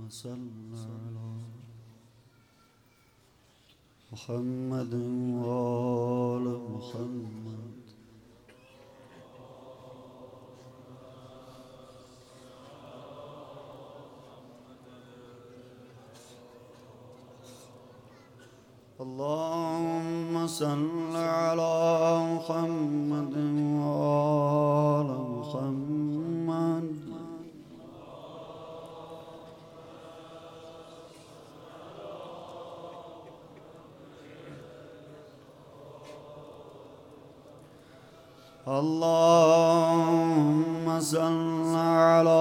صل على محمد وآل محمد. اللهم صل على محمد وآل محمد. اللهم صل على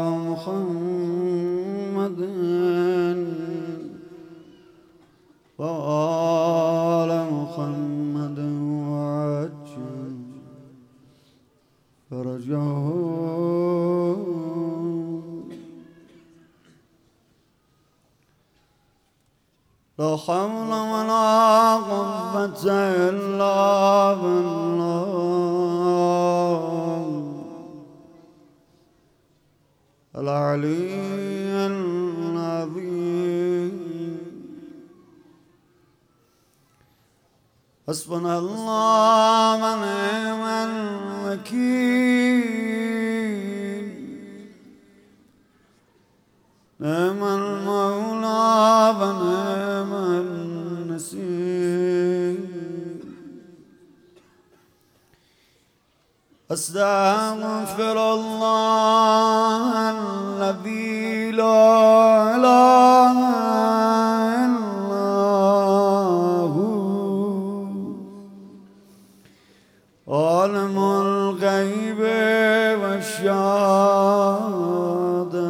محمد وآل محمد وعجل فرجهم. لا حول ولا قوة إلا بالله العلي العظيم. حسبنا الله ونعم الوكيل. نعم المولى ونعم النصير. أستغفر الله الذي لا إله إلا هو عالم الغيب والشهادة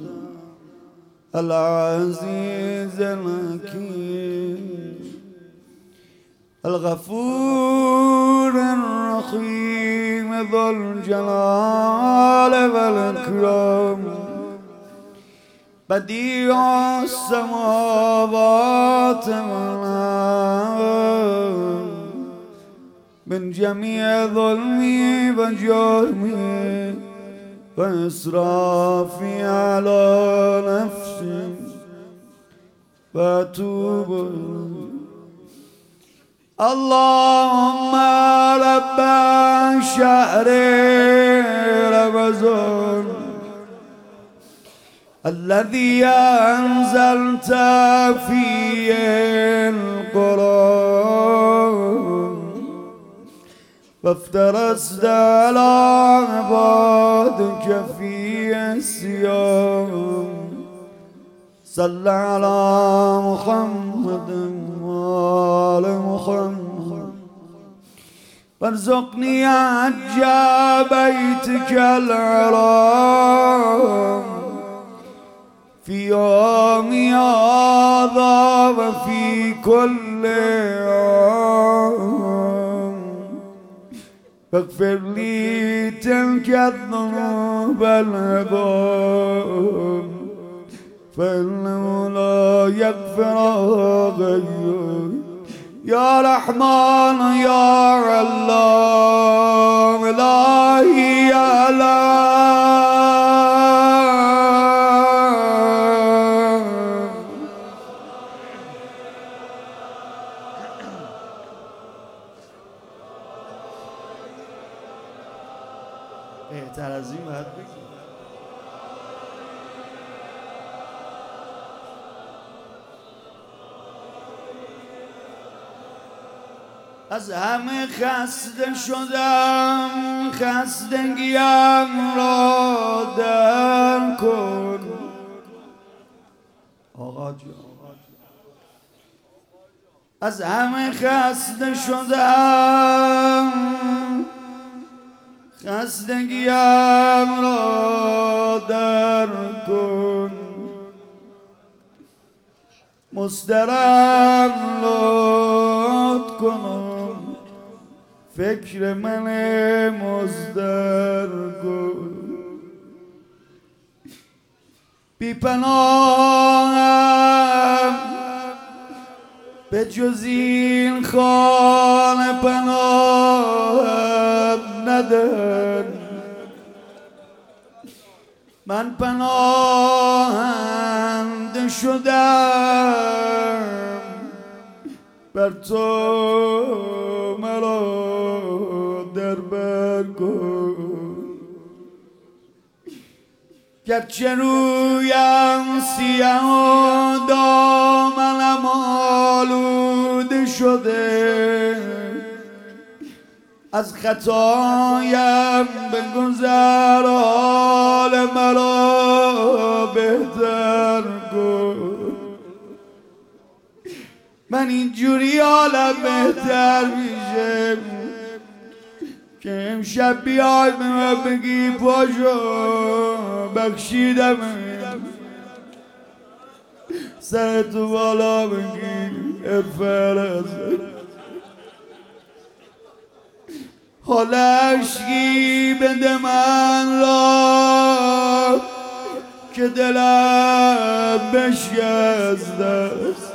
العزيز الحكيم الغفور الرحيم ذو الجلال والإكرام بديع السماوات والأرض من جميع ظلمي وجرمي وإسرافي على نفسي وأتوب إليه. اللهم رب شهر رمضان الذي أنزلت فيه القرآن وافترست على عبادك فيه الصيام. صل على محمد وآل محمد وارزقني حج بيتك الحرام في يوم هذا وفي كل يوم. فاغفر لي تلك الذنوب العظام فإنه لا يغفر غيرك. يا رحمن يا علام إلهي يا بهتر از این باید بگی. از همه خسته شدم خستگیم را در کن آقا جان. از همه خسته شدم خستگیم را در کن. مضطرم لطف کنم فکر من مضطر کن. بی پناهم به جز این خانه پناهم ندن. من پناهنده شدم بر تو مرا در بر کن گرچه رویم سیاه و دامنم آلوده شده از خطایم بگذر حال مرا بهتر کن من اینجوری حالم بهتر میشه که امشب بیای به من بگی پاشو بخشیدم سرتو بالا بگی افرز حال عشقی بده من را که دلم بشکسته است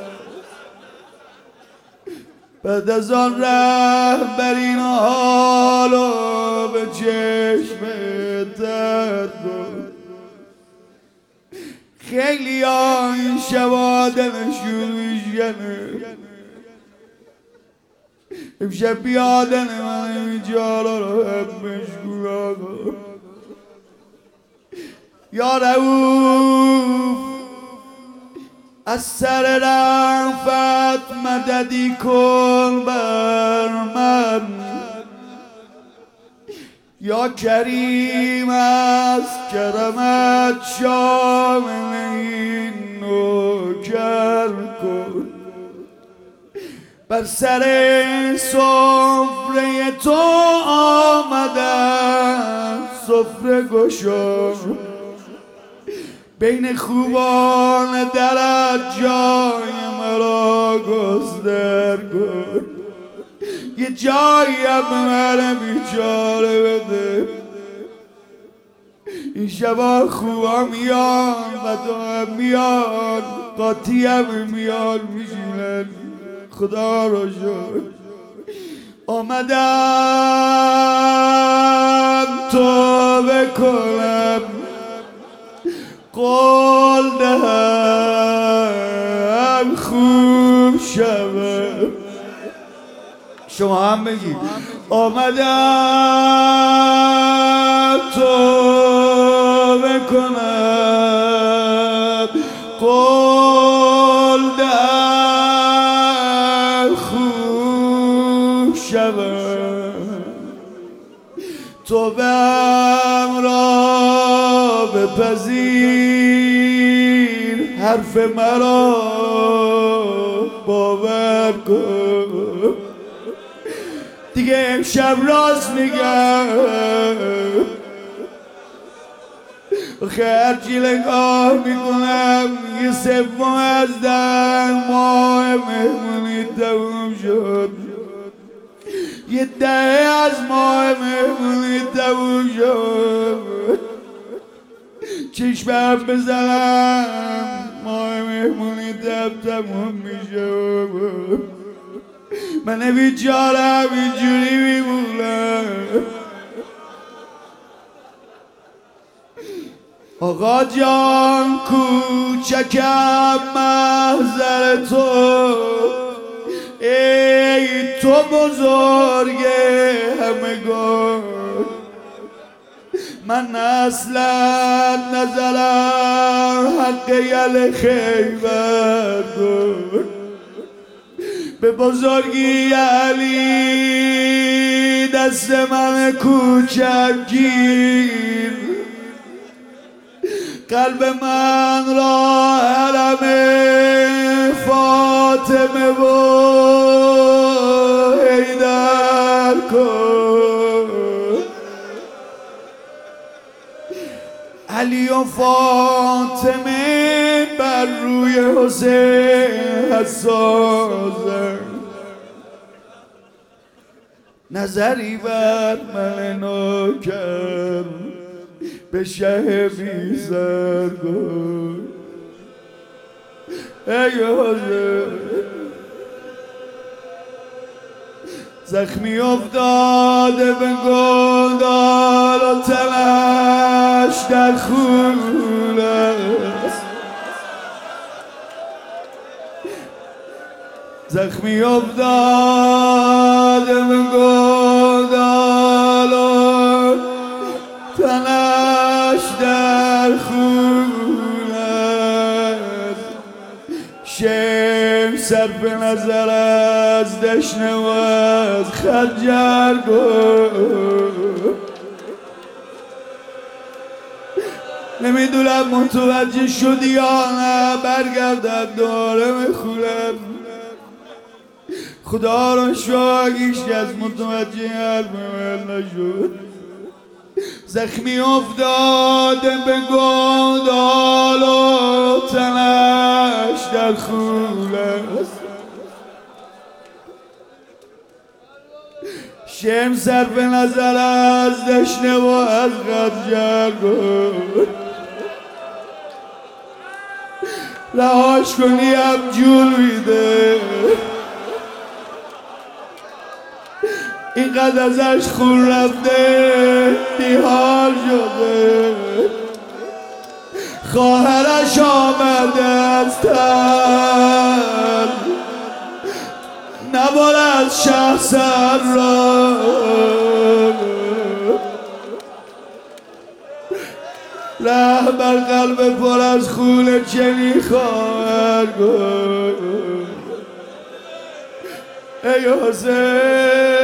بعد از آن رهبرین حالو به چشم تر کن خیلی ها این شبا دلشون میشکنه امشب بیادن من این جالا رو هم مشکول آقا یا رؤوف از سر رفت مددی کن بر من یا کریم از کرمت شامل این نوکر کن بر سر سفره تو آمدم سفره گشا بین خوبان درت جای مرا گستر کن یه جایی هم به من بیچاره بده این شبا خوبا میان بدها هم میان قاطی هم میان میشینن خدا رو شد آمدم توبه کنم قول دهم خوب شود شما هم بگید آمدم توبه کنم قول دهم خوب شود توبه‌ام را بپذیر حرف مرا باور کن دیگه امشب راست میگم هرچی نگاه میکنم یه سوم از 10 ماه مهمونی تموم شد یه 10 از ماه مهمونی تموم شد چشمم بزنم ماه مهمونی تموم میشه من بیچارم اینجوری میمونم آقا جان کوچکم محضر تو ای تو بزرگ همگان من اصلا نظرم حق یل خیبر کن به بزرگی علی دست من کوچک گیر قلب من را حرم فاطمه و حیدر کن علی و فاطمه بر روی حسین حساسن نظری بر من نوکر به شه بیزر کن ای حسین زخمی افتاده به گودال و تنش در خونه، زخمی افتاده به گودال و تنش در خونه، شم صرف نظر از دشنه و از خنجر گفت. نمیدونم متوجه شدی یا نه، برگردم داره میخونم. خدا را شکر هیچ کس متوجه حرف من نشد. زخمی افتاده به گودال و تنش در خونه، شم صرف نظر از دشنه و از خنجر گفت. رهاش کنی هم جون میده، اینقدر ازش خون رفته بیحال شده. خواهرش آمده از تن نبال از شه سر را، ره بر قلب پر از خون چنین خواهر گفت. ای حسین